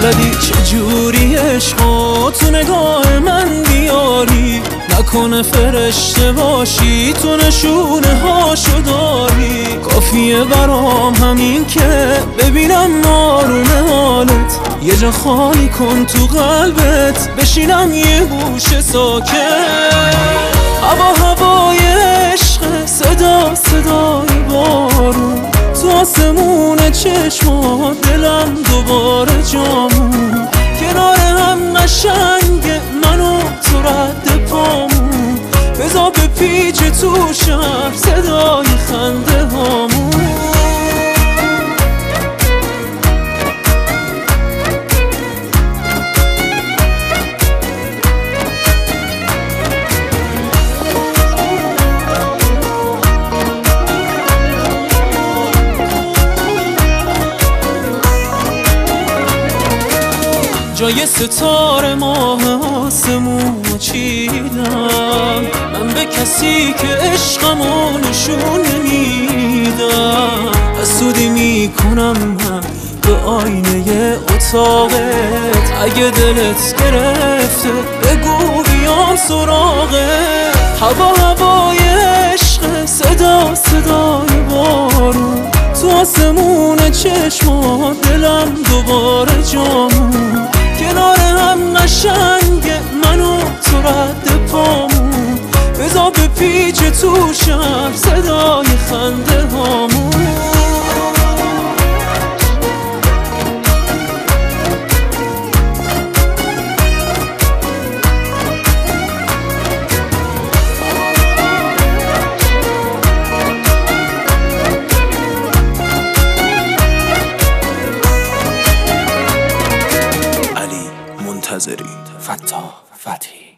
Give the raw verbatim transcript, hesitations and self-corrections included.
بلدی چجوری عشقو تو نگاه من بیاری، نکنه فرشته باشی تو نشونه هاشو داری. کافیه برام همین که ببینم آروم حالت، یه جا خالی کن تو قلبت بشینم یه گوشه ساکت. هوا هوای عشق، صدا صدای بارون، تو آسمون چشمات دلم دوباره جامون. کنار هم قشنگه منو تو رد پامون، بذار به پیچ تو شهر صدای خنده هامون. جای ستاره ماه آسمون چیدم، من به کسی که عشقمو نشون نمیدم. حسودی میکنم من به آینه اتاقت، اگه دلت گرفته بگو بیام سراغت. هوا هوای عشق، صدا صدای بارون، تو آسمون چشمات دلم دوباره جامون. کنار هم قشنگه منو تو رد پامون، بذار به پیچ تو شهر صدای خنده هامون. منتظری فتاح فتحی.